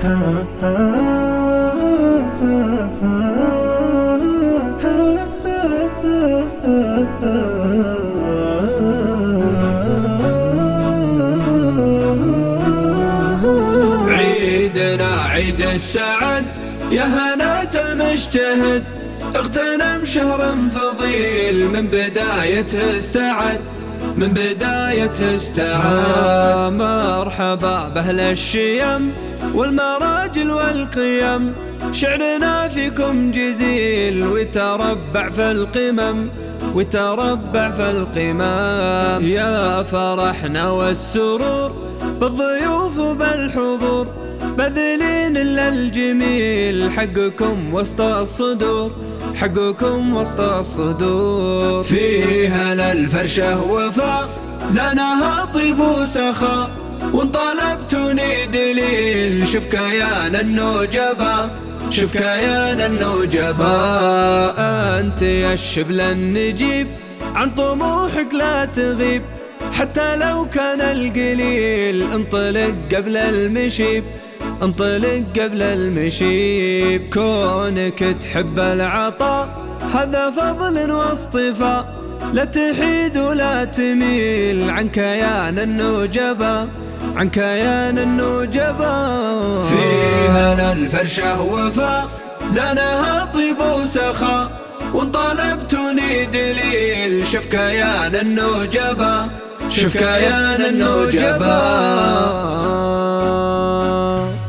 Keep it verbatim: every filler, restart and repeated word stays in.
عيدنا عيد السعد يا هناة المجتهد، اغتنم شهر فضيل من بداية استعد، من بداية استعاد. مرحبا بأهل الشيم والمراجل والقيم، شعرنا فيكم جزيل ويتربع في القمم، ويتربع في القمم. يا فرحنا والسرور بالضيوف وبالحضور، بذلين للجميل حقكم وسط الصدور، حقكم وسط الصدور. فيها للفرشة وفاء زانها طيب وسخاء، وان طلبتني دليل شوف كيان النجبا، شوف كيان النجبا. أنت يا الشبل النجيب عن طموحك لا تغيب، حتى لو كان القليل انطلق قبل المشيب، انطلق قبل المشيب. كونك تحب العطاء هذا فضل واصطفاء، لا تحيد ولا تميل عن كيان النجبا، عن كيان النجبا. فيها للفرشة وفاء زانها طيب وسخاء، وان طلبتني دليل شوف كيان النجبا، شوف كيان النجبا.